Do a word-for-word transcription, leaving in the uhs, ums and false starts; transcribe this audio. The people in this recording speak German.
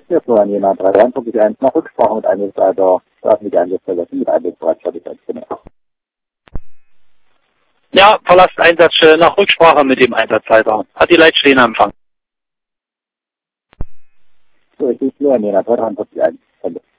Hier Florian Jena, drei drei eins eins, nach Rücksprache mit Einsatzleiter, öffentliche Einsatzstelle, mit Einsatzbereitschaft, ich bin Ja, verlasst Einsatzstelle nach Rücksprache mit dem Einsatzleiter. Hat die Leitstelle Empfang. So, ich bin Florian Jena, drei drei eins eins,